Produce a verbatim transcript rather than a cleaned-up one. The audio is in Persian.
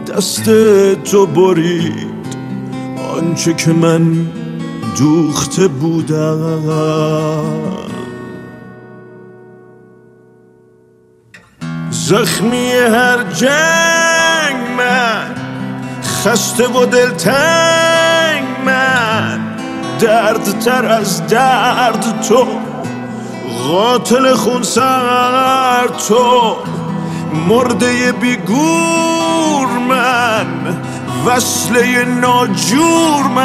دست تو برید آنچه که من دوخته بودم. زخمی هر جنگ من، خسته و دلتنگ من، درد تر از درد تو، قاتل خونسر تو، مرده بیگور من، وصله ناجور من.